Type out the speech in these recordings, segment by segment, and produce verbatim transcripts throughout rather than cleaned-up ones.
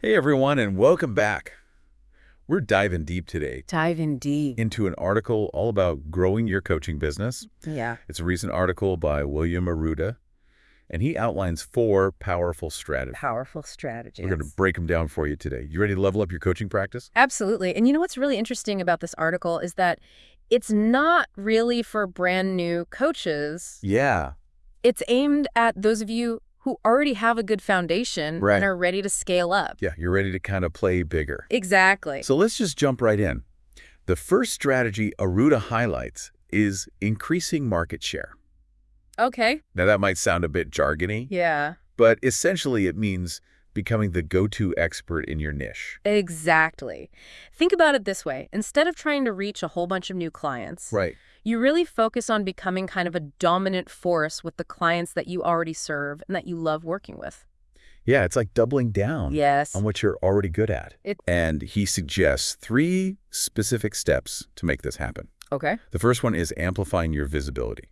Hey everyone, and welcome back. We're diving deep today Diving deep. into an article all about growing your coaching business. Yeah. It's a recent article by William Arruda, and he outlines four powerful strategies. Powerful strategies. We're going to break them down for you today. You ready to level up your coaching practice? Absolutely. And you know what's really interesting about this article is that it's not really for brand new coaches. Yeah. It's aimed at those of you who already have a good foundation Right. and are ready to scale up. Yeah, you're ready to kind of play bigger. Exactly. So let's just jump right in. The first strategy Arruda highlights is increasing market share. Okay. Now that might sound a bit jargony, Yeah. but essentially it means becoming the go-to expert in your niche. Exactly. Think about it this way. Instead of trying to reach a whole bunch of new clients, Right. you really focus on becoming kind of a dominant force with the clients that you already serve and that you love working with. Yeah, it's like doubling down Yes. on what you're already good at. It- And he suggests three specific steps to make this happen. Okay. The first one is amplifying your visibility.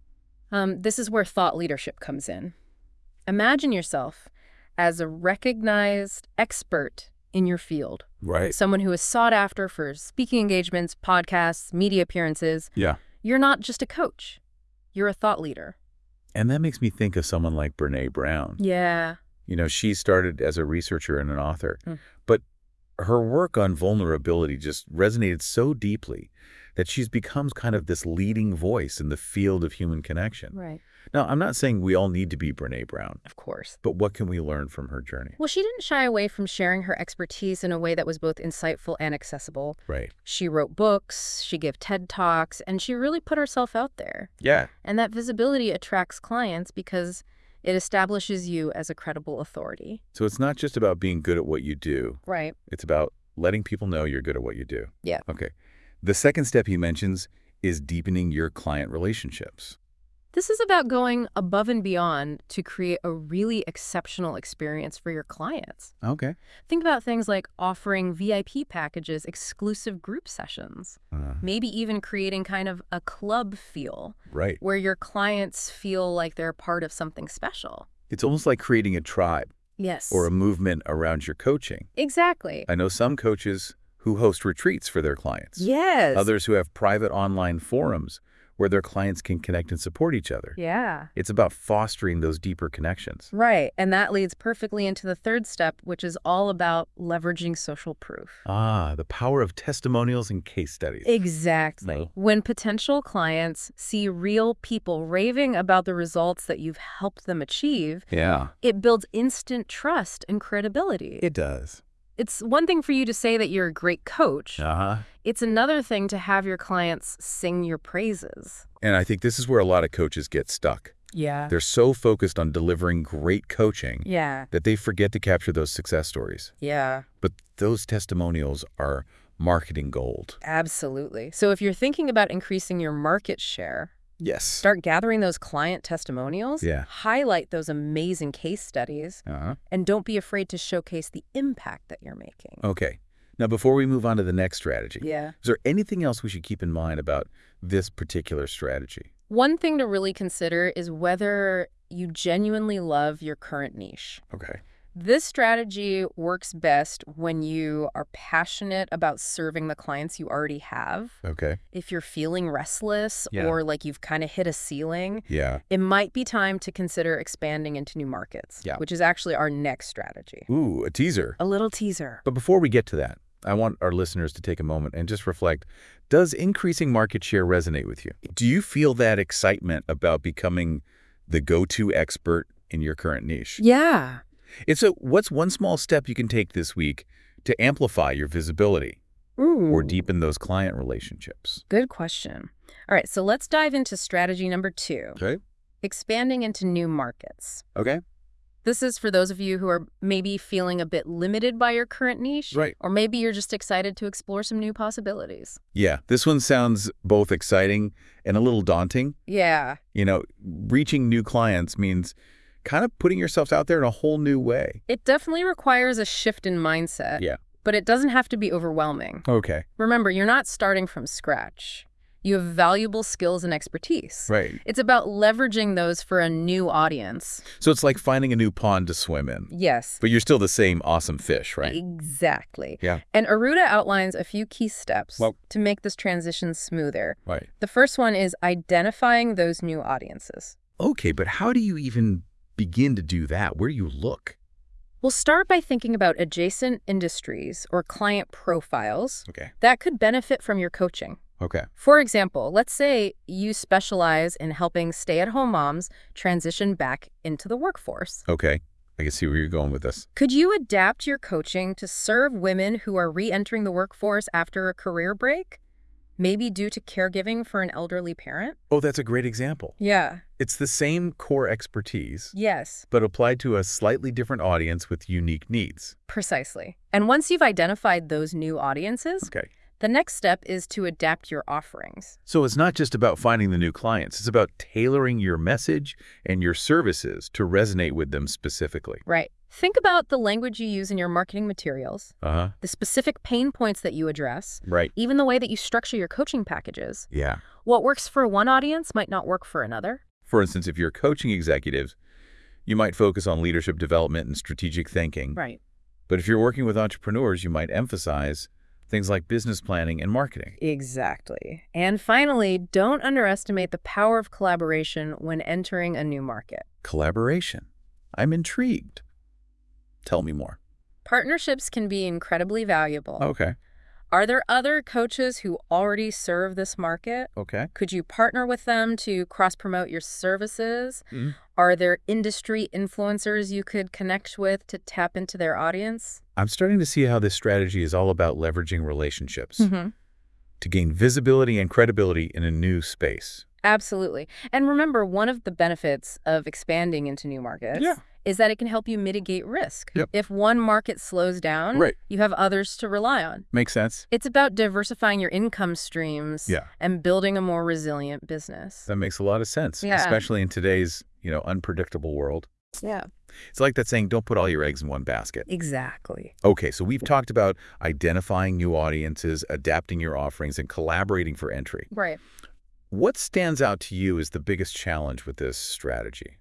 Um, this is where thought leadership comes in. Imagine yourself as a recognized expert in your field, Right. someone who is sought after for speaking engagements, podcasts, media appearances. Yeah. You're not just a coach. You're a thought leader. And that makes me think of someone like Brené Brown. Yeah. You know, she started as a researcher and an author, Mm. but her work on vulnerability just resonated so deeply that she's become kind of this leading voice in the field of human connection. Right. Now, I'm not saying we all need to be Brené Brown, Of course. but what can we learn from her journey? Well, she didn't shy away from sharing her expertise in a way that was both insightful and accessible. Right. She wrote books, she gave TED Talks, and she really put herself out there. Yeah. And that visibility attracts clients because it establishes you as a credible authority. So it's not just about being good at what you do. Right. It's about letting people know you're good at what you do. Yeah. Okay. The second step he mentions is deepening your client relationships. This is about going above and beyond to create a really exceptional experience for your clients. Okay. Think about things like offering V I P packages, exclusive group sessions, Uh, maybe even creating kind of a club feel right. where your clients feel like they're part of something special. It's almost like creating a tribe Yes. or a movement around your coaching. Exactly. I know some coaches who host retreats for their clients. Yes. Others who have private online forums where their clients can connect and support each other. Yeah. It's about fostering those deeper connections. Right. And that leads perfectly into the third step, which is all about leveraging social proof. Ah, the power of testimonials and case studies. Exactly. No. When potential clients see real people raving about the results that you've helped them achieve, Yeah, it builds instant trust and credibility. it does. It's one thing for you to say that you're a great coach. Uh-huh. It's another thing to have your clients sing your praises. And I think this is where a lot of coaches get stuck. Yeah. They're so focused on delivering great coaching Yeah. that they forget to capture those success stories. Yeah. But those testimonials are marketing gold. Absolutely. So if you're thinking about increasing your market share, Yes. start gathering those client testimonials, Yeah. highlight those amazing case studies, Uh-huh. and don't be afraid to showcase the impact that you're making. Okay. Now, before we move on to the next strategy, Yeah. is there anything else we should keep in mind about this particular strategy? One thing to really consider is whether you genuinely love your current niche. Okay. This strategy works best when you are passionate about serving the clients you already have. Okay. If you're feeling restless Yeah. or like you've kind of hit a ceiling, Yeah. it might be time to consider expanding into new markets, Yeah. which is actually our next strategy. Ooh, a teaser. A little teaser. But before we get to that, I want our listeners to take a moment and just reflect. Does increasing market share resonate with you? Do you feel that excitement about becoming the go-to expert in your current niche? Yeah. And so what's one small step you can take this week to amplify your visibility Ooh. or deepen those client relationships? Good question. All right, so let's dive into strategy number two, Okay. expanding into new markets. Okay. This is for those of you who are maybe feeling a bit limited by your current niche. Right. Or maybe you're just excited to explore some new possibilities. Yeah, this one sounds both exciting and a little daunting. Yeah. You know, reaching new clients means kind of putting yourself out there in a whole new way. It definitely requires a shift in mindset. Yeah. But it doesn't have to be overwhelming. Okay. Remember, you're not starting from scratch. You have valuable skills and expertise. Right. It's about leveraging those for a new audience. So it's like finding a new pond to swim in. Yes. But you're still the same awesome fish, right? Exactly. Yeah. And Arruda outlines a few key steps Well- to make this transition smoother. Right. The first one is identifying those new audiences. Okay, but how do you even begin to do that? Where do you look? We'll start by thinking about adjacent industries or client profiles Okay. that could benefit from your coaching. Okay. For example, let's say you specialize in helping stay-at-home moms transition back into the workforce. Okay. I can see where you're going with this. Could you adapt your coaching to serve women who are re-entering the workforce after a career break? Maybe due to caregiving for an elderly parent? Oh, that's a great example. Yeah. It's the same core expertise, Yes, but applied to a slightly different audience with unique needs. precisely. And once you've identified those new audiences, Okay. the next step is to adapt your offerings. So it's not just about finding the new clients. It's about tailoring your message and your services to resonate with them specifically. Right. Think about the language you use in your marketing materials, Uh-huh. the specific pain points that you address, Right. even the way that you structure your coaching packages. Yeah. What works for one audience might not work for another. For instance, if you're coaching executives, you might focus on leadership development and strategic thinking. Right. But if you're working with entrepreneurs, you might emphasize things like business planning and marketing. Exactly. And finally, don't underestimate the power of collaboration when entering a new market. Collaboration. I'm intrigued. Tell me more. Partnerships can be incredibly valuable. Okay. Are there other coaches who already serve this market? Okay. Could you partner with them to cross-promote your services? Mhm. Are there industry influencers you could connect with to tap into their audience? I'm starting to see how this strategy is all about leveraging relationships Mm-hmm. to gain visibility and credibility in a new space. Absolutely. And remember, one of the benefits of expanding into new markets Yeah. is that it can help you mitigate risk. Yep. If one market slows down, Right. you have others to rely on. Makes sense. It's about diversifying your income streams Yeah. and building a more resilient business. That makes a lot of sense, Yeah. especially in today's, you know, unpredictable world. Yeah. It's like that saying, don't put all your eggs in one basket. Exactly. Okay, so we've talked about identifying new audiences, adapting your offerings, and collaborating for entry. Right. What stands out to you as the biggest challenge with this strategy?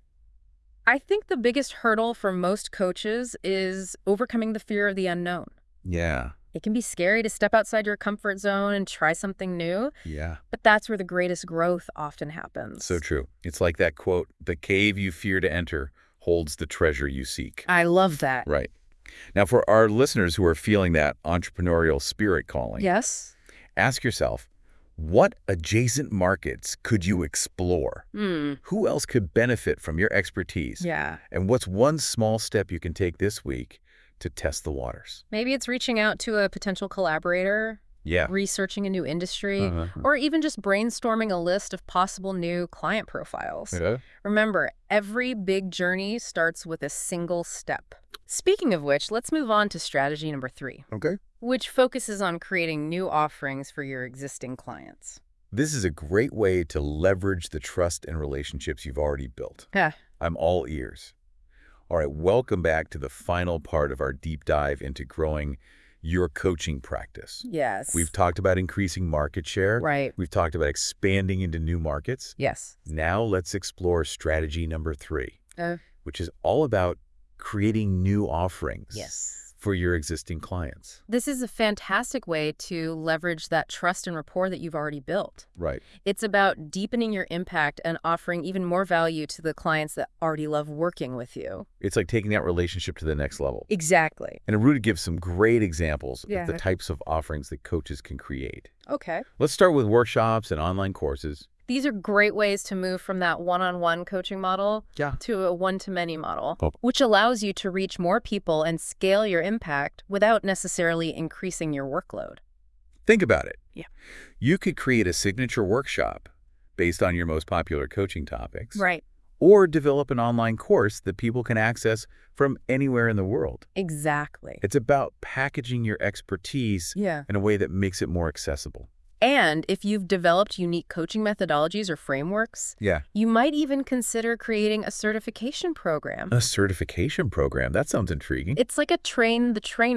I think the biggest hurdle for most coaches is overcoming the fear of the unknown. Yeah, It can be scary to step outside your comfort zone and try something new, yeah, but that's where the greatest growth often happens. so true. It's like that quote, the cave you fear to enter holds the treasure you seek. I love that. Right. Now, for our listeners who are feeling that entrepreneurial spirit calling, Yes? ask yourself, what adjacent markets could you explore? Hmm. Who else could benefit from your expertise? Yeah. And what's one small step you can take this week to test the waters? Maybe it's reaching out to a potential collaborator, Yeah. researching a new industry, Uh-huh. or even just brainstorming a list of possible new client profiles. Yeah. Remember, every big journey starts with a single step. Speaking of which, let's move on to strategy number three, Okay. which focuses on creating new offerings for your existing clients. This is a great way to leverage the trust and relationships you've already built. Yeah. I'm all ears. All right, welcome back to the final part of our deep dive into growing your coaching practice. Yes. We've talked about increasing market share. Right. We've talked about expanding into new markets. Yes. Now let's explore strategy number three, Uh, which is all about creating new offerings yes. for your existing clients. This is a fantastic way to leverage that trust and rapport that you've already built. Right. It's about deepening your impact and offering even more value to the clients that already love working with you. It's like taking that relationship to the next level. Exactly. And Arruda gives some great examples Yeah. of the types of offerings that coaches can create. Okay. Let's start with workshops and online courses. These are great ways to move from that one-on-one coaching model Yeah. to a one-to-many model, Oh. which allows you to reach more people and scale your impact without necessarily increasing your workload. Think about it. Yeah. You could create a signature workshop based on your most popular coaching topics. Right. Or develop an online course that people can access from anywhere in the world. Exactly. It's about packaging your expertise Yeah. in a way that makes it more accessible. And if you've developed unique coaching methodologies or frameworks, Yeah. you might even consider creating a certification program. A certification program. That sounds intriguing. It's like a train the trainer.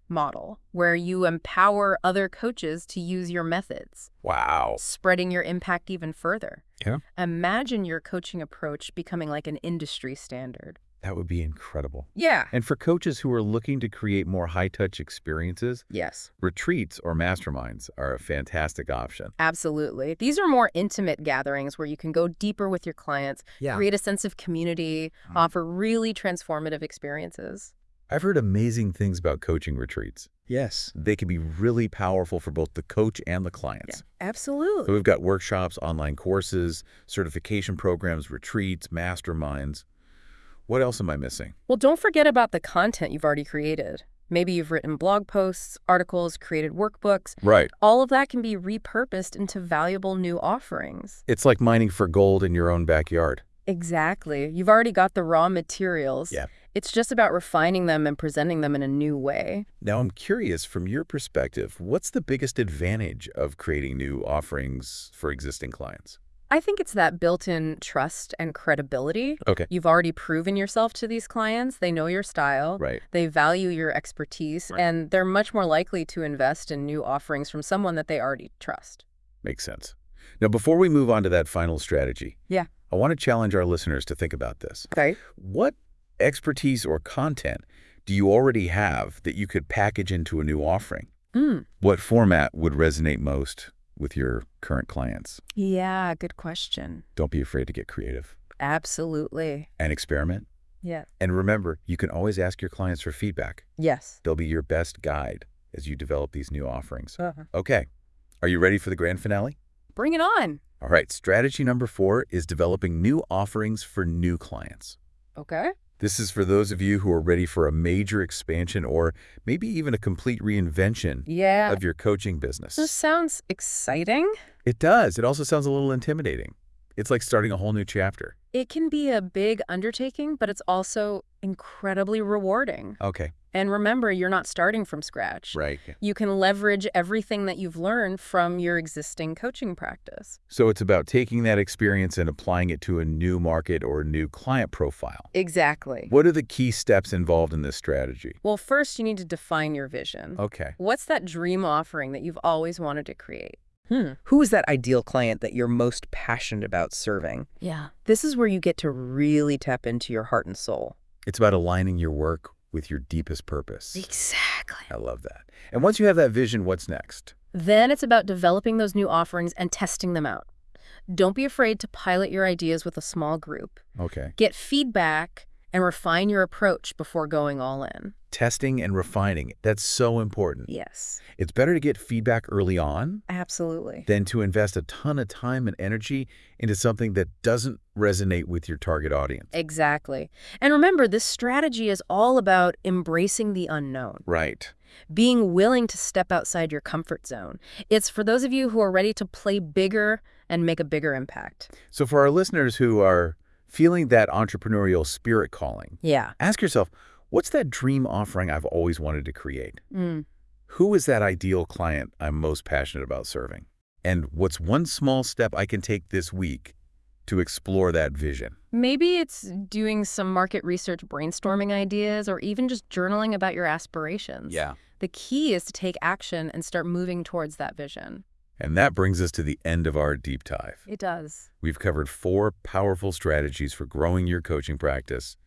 model, where you empower other coaches to use your methods, Wow. spreading your impact even further. Yeah. Imagine your coaching approach becoming like an industry standard. That would be incredible. Yeah. And for coaches who are looking to create more high-touch experiences, Yes. retreats or masterminds are a fantastic option. Absolutely. These are more intimate gatherings where you can go deeper with your clients, Yeah. create a sense of community, Mm. offer really transformative experiences. I've heard amazing things about coaching retreats. Yes. They can be really powerful for both the coach and the clients. So Absolutely. we've got workshops, online courses, certification programs, retreats, masterminds. What else am I missing? Well, don't forget about the content you've already created. Maybe you've written blog posts, articles, created workbooks. Right. All of that can be repurposed into valuable new offerings. It's like mining for gold in your own backyard. Exactly. You've already got the raw materials. Yeah. It's just about refining them and presenting them in a new way. Now, I'm curious, from your perspective, what's the biggest advantage of creating new offerings for existing clients? I think it's that built-in trust and credibility. Okay. You've already proven yourself to these clients. They know your style. Right. They value your expertise, Right. and they're much more likely to invest in new offerings from someone that they already trust. Makes sense. Now, before we move on to that final strategy, Yeah. I want to challenge our listeners to think about this. Okay. What expertise or content do you already have that you could package into a new offering? Mm. What format would resonate most with your current clients? Yeah, good question. Don't be afraid to get creative Absolutely. and experiment. Yeah. And remember, you can always ask your clients for feedback. Yes. They'll be your best guide as you develop these new offerings. Uh-huh. Okay. Are you ready for the grand finale? Bring it on. All right. Strategy number four is developing new offerings for new clients. Okay. This is for those of you who are ready for a major expansion or maybe even a complete reinvention Yeah. of your coaching business. This sounds exciting. It does. It also sounds a little intimidating. It's like starting a whole new chapter. It can be a big undertaking, but it's also incredibly rewarding. Okay. And remember, you're not starting from scratch. Right. You can leverage everything that you've learned from your existing coaching practice. So it's about taking that experience and applying it to a new market or a new client profile. Exactly. What are the key steps involved in this strategy? Well, first, you need to define your vision. Okay. What's that dream offering that you've always wanted to create? Hmm. Who is that ideal client that you're most passionate about serving? Yeah. This is where you get to really tap into your heart and soul. It's about aligning your work with your deepest purpose. Exactly. I love that. And once you have that vision, what's next? Then it's about developing those new offerings and testing them out. Don't be afraid to pilot your ideas with a small group. Okay. Get feedback and refine your approach before going all in. Testing and refining. That's so important. Yes. It's better to get feedback early on Absolutely. than to invest a ton of time and energy into something that doesn't resonate with your target audience. Exactly. And remember, this strategy is all about embracing the unknown, Right. being willing to step outside your comfort zone. It's for those of you who are ready to play bigger and make a bigger impact. So for our listeners who are feeling that entrepreneurial spirit calling, Yeah. ask yourself, what's that dream offering I've always wanted to create? Mm. Who is that ideal client I'm most passionate about serving? And what's one small step I can take this week to explore that vision? Maybe it's doing some market research, brainstorming ideas, or even just journaling about your aspirations. The key is to take action and start moving towards that vision. And that brings us to the end of our deep dive. It does. We've covered four powerful strategies for growing your coaching practice: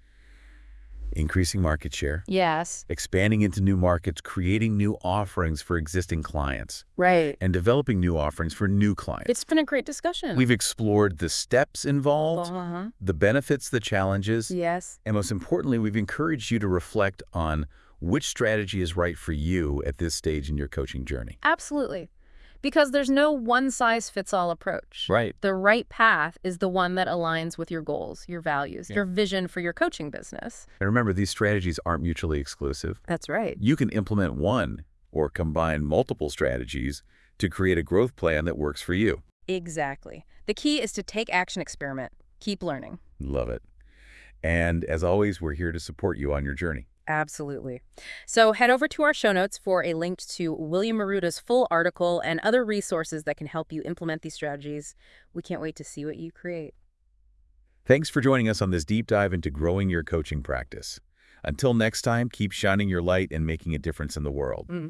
increasing market share, Yes. expanding into new markets, creating new offerings for existing clients, Right. and developing new offerings for new clients. It's been a great discussion. We've explored the steps involved, Uh-huh. the benefits, the challenges, Yes. and most importantly, we've encouraged you to reflect on which strategy is right for you at this stage in your coaching journey. Absolutely. Because there's no one-size-fits-all approach. Right. The right path is the one that aligns with your goals, your values, Yeah. your vision for your coaching business. And remember, these strategies aren't mutually exclusive. That's right. You can implement one or combine multiple strategies to create a growth plan that works for you. Exactly. The key is to take action, experiment, keep learning. Love it. And as always, we're here to support you on your journey. Absolutely. So head over to our show notes for a link to William Maruta's full article and other resources that can help you implement these strategies. We can't wait to see what you create. Thanks for joining us on this deep dive into growing your coaching practice. Until next time, keep shining your light and making a difference in the world. Mm.